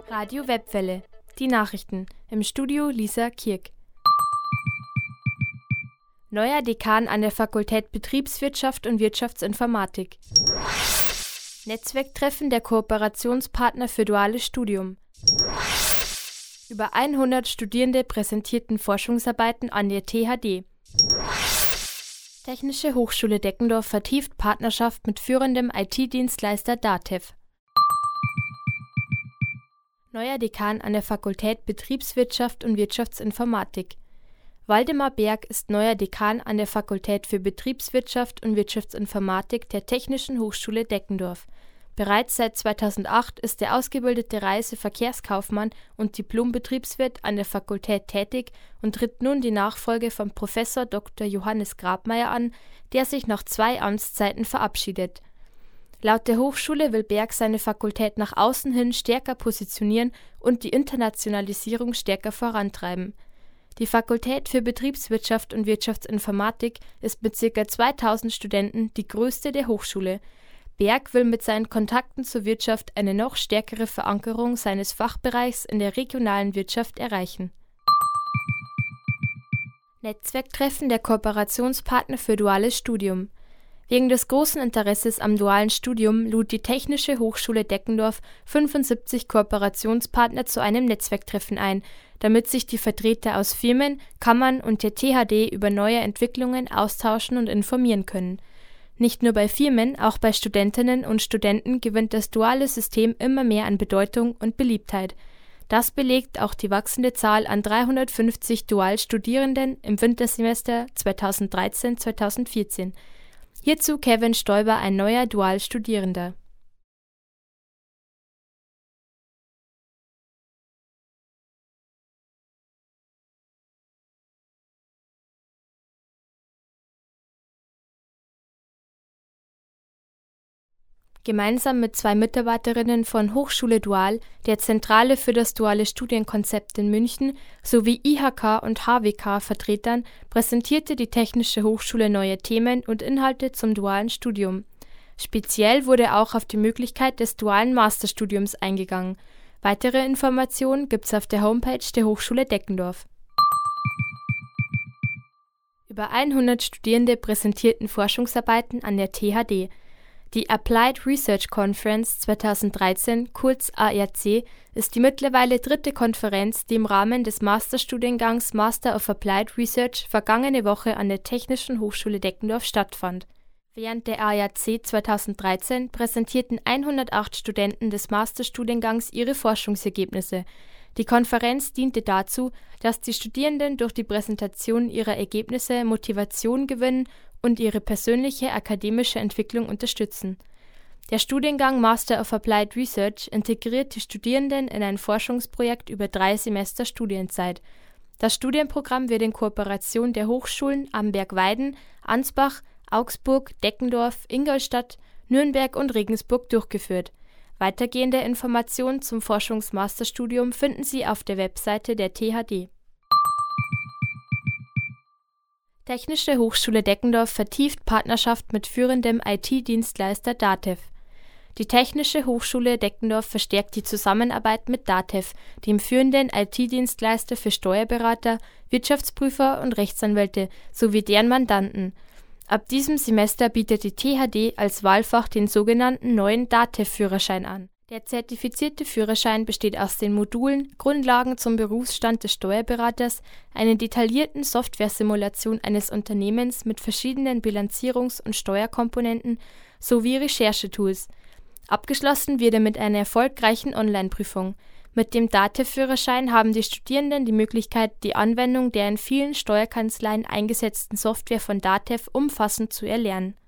Radio Webwelle. Die Nachrichten. Im Studio Lisa Kirk. Neuer Dekan an der Fakultät Betriebswirtschaft und Wirtschaftsinformatik. Netzwerktreffen der Kooperationspartner für duales Studium. Über 100 Studierende präsentierten Forschungsarbeiten an der THD. Technische Hochschule Deckendorf vertieft Partnerschaft mit führendem IT-Dienstleister DATEV. Neuer Dekan an der Fakultät Betriebswirtschaft und Wirtschaftsinformatik. Waldemar Berg ist neuer Dekan an der Fakultät für Betriebswirtschaft und Wirtschaftsinformatik der Technischen Hochschule Deckendorf. Bereits seit 2008 ist der ausgebildete Reiseverkehrskaufmann und Diplom-Betriebswirt an der Fakultät tätig und tritt nun die Nachfolge von Professor Dr. Johannes Grabmeier an, der sich nach 2 Amtszeiten verabschiedet. Laut der Hochschule will Berg seine Fakultät nach außen hin stärker positionieren und die Internationalisierung stärker vorantreiben. Die Fakultät für Betriebswirtschaft und Wirtschaftsinformatik ist mit ca. 2000 Studenten die größte der Hochschule. Berg will mit seinen Kontakten zur Wirtschaft eine noch stärkere Verankerung seines Fachbereichs in der regionalen Wirtschaft erreichen. Netzwerktreffen der Kooperationspartner für duales Studium. Wegen des großen Interesses am dualen Studium lud die Technische Hochschule Deckendorf 75 Kooperationspartner zu einem Netzwerktreffen ein, damit sich die Vertreter aus Firmen, Kammern und der THD über neue Entwicklungen austauschen und informieren können. Nicht nur bei Firmen, auch bei Studentinnen und Studenten gewinnt das duale System immer mehr an Bedeutung und Beliebtheit. Das belegt auch die wachsende Zahl an 350 Dualstudierenden im Wintersemester 2013/2014. Hierzu Kevin Stoiber, ein neuer Dualstudierender. Gemeinsam mit 2 Mitarbeiterinnen von Hochschule Dual, der Zentrale für das duale Studienkonzept in München sowie IHK und HWK-Vertretern präsentierte die Technische Hochschule neue Themen und Inhalte zum dualen Studium. Speziell wurde auch auf die Möglichkeit des dualen Masterstudiums eingegangen. Weitere Informationen gibt's auf der Homepage der Hochschule Deckendorf. Über 100 Studierende präsentierten Forschungsarbeiten an der THD. Die Applied Research Conference 2013, kurz ARC, ist die mittlerweile 3. Konferenz, die im Rahmen des Masterstudiengangs Master of Applied Research vergangene Woche an der Technischen Hochschule Deckendorf stattfand. Während der ARC 2013 präsentierten 108 Studenten des Masterstudiengangs ihre Forschungsergebnisse. Die Konferenz diente dazu, dass die Studierenden durch die Präsentation ihrer Ergebnisse Motivation gewinnen und ihre persönliche akademische Entwicklung unterstützen. Der Studiengang Master of Applied Research integriert die Studierenden in ein Forschungsprojekt über 3 Semester Studienzeit. Das Studienprogramm wird in Kooperation der Hochschulen Amberg-Weiden, Ansbach, Augsburg, Deckendorf, Ingolstadt, Nürnberg und Regensburg durchgeführt. Weitergehende Informationen zum Forschungsmasterstudium finden Sie auf der Webseite der THD. Technische Hochschule Deckendorf vertieft Partnerschaft mit führendem IT-Dienstleister DATEV. Die Technische Hochschule Deckendorf verstärkt die Zusammenarbeit mit DATEV, dem führenden IT-Dienstleister für Steuerberater, Wirtschaftsprüfer und Rechtsanwälte sowie deren Mandanten. Ab diesem Semester bietet die THD als Wahlfach den sogenannten neuen DATEV-Führerschein an. Der zertifizierte Führerschein besteht aus den Modulen Grundlagen zum Berufsstand des Steuerberaters, einer detaillierten Software-Simulation eines Unternehmens mit verschiedenen Bilanzierungs- und Steuerkomponenten sowie Recherchetools. Abgeschlossen wird er mit einer erfolgreichen Online-Prüfung. Mit dem DATEV-Führerschein haben die Studierenden die Möglichkeit, die Anwendung der in vielen Steuerkanzleien eingesetzten Software von DATEV umfassend zu erlernen.